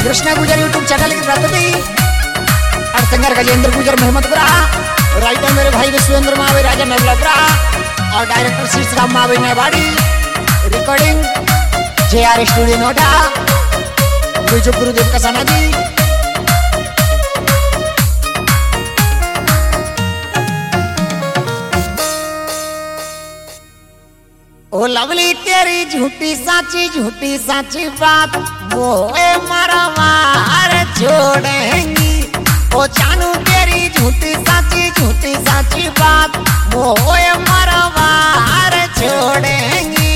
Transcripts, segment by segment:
कृष्णा गुजर YouTube channel की प्रस्तुति और सिंगर गजेंद्र गुजर मेहमदपुरा, राइटर मेरे भाई विश्वेंद्र मावे राजा नवलपुरा और डायरेक्टर शीर्ष राम मावे नेवाड़ी, recording JR studio Noida, Gurudev का साना जी। ओ लवली तेरी झूठी साची बात मोए मरवार छोड़ेंगी। ओ जानू तेरी झूठी साची बात मोए मरवार छोड़ेंगी।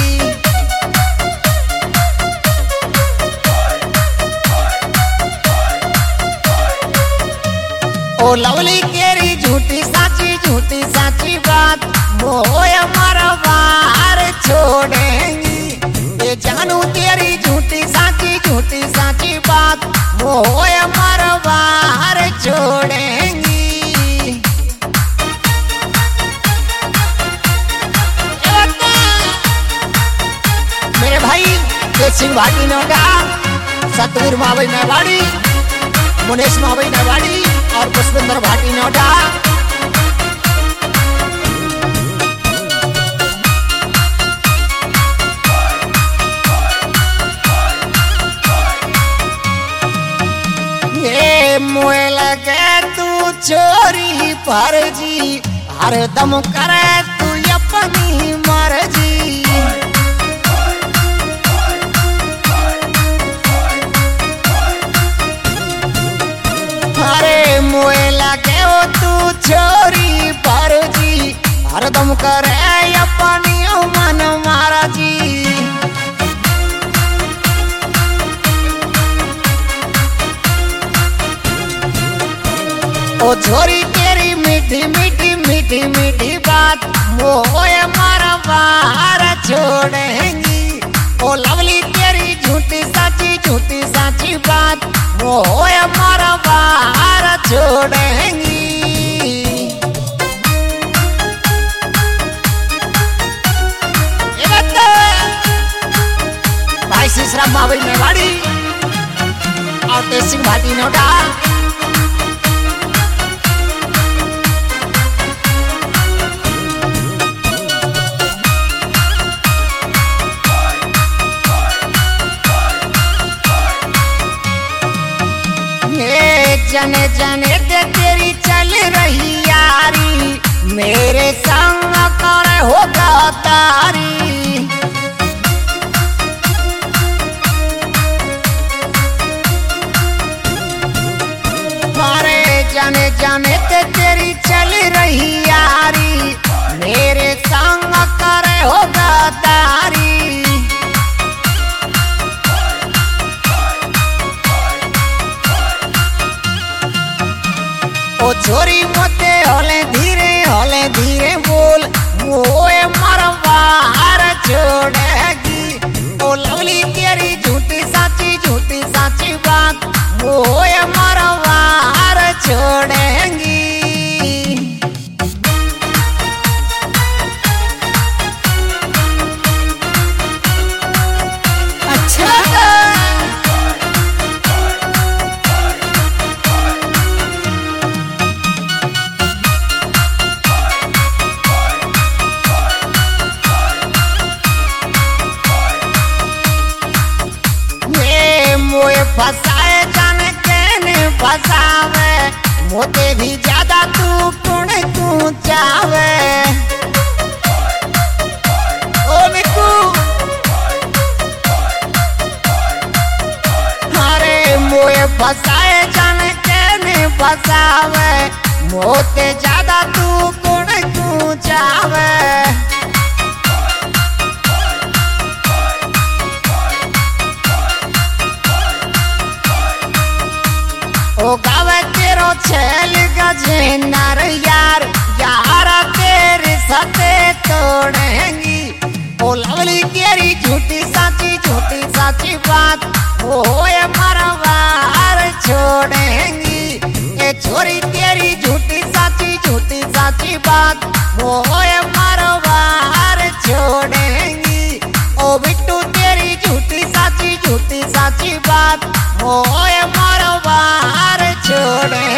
ओ लवली तेरी झूठी साची बात मोए मरवार छोड़ेंगी। ये जानू तेरी झूठी साची बात मोए मरवार छोड़ेंगी। मेरे भाई सिंह भाटी नोएडा, सतवीर मावई नेवाड़ी, मुनेश मावई नेवाड़ी और पुष्पेंद्र भाटी नोएडा। मोए लगे तू चोरी फर्जी, हरदम करे तू अपनी मर्जी। अरे मोए लगे तू चोरी फर्जी, हरदम करे अपनी मन मर्जी। ओ छोरी तेरी मीठी बात मोए मरवार छोड़ेंगी। ओ लवली तेरी झूठी साची बात मोए मरवार छोड़ेंगी। भाई शीशराम मावई नेवाड़ी और तेज सिंह भाटी नोएडा। जाने ते तेरी चल रही यारी, मेरे संग कर होगा तारी। अरे जाने ते तेरी चल रही यारी, मेरे संग कर होगा तारी। ओ छोरी मोते होले धीरे बोल मोए मरवार छोड़ेगी। ओ लवली तेरी झूठी साची बात मोए मरवार छोड़ेगी। अच्छा फसाए जाने केने फसावे, मोते भी ज्यादा तू कौन तू चावे। ओ मिकू अरे मोए फसाए जाने केने फसावे, मोते ज्यादा तू कौन तू चावे। ओ गावे तेरो छेल गजेंद्र यार तेरे सते तोड़ेंगी। ओ लवली तेरी झूठी साची बात मोए मरवार छोड़ेंगी। ए छोरी तेरी झूठी साची बात मोए मरवार छोड़ेंगी। ओ बिट्टू तेरी झूठी साची बात ओए मारो बार छोड़े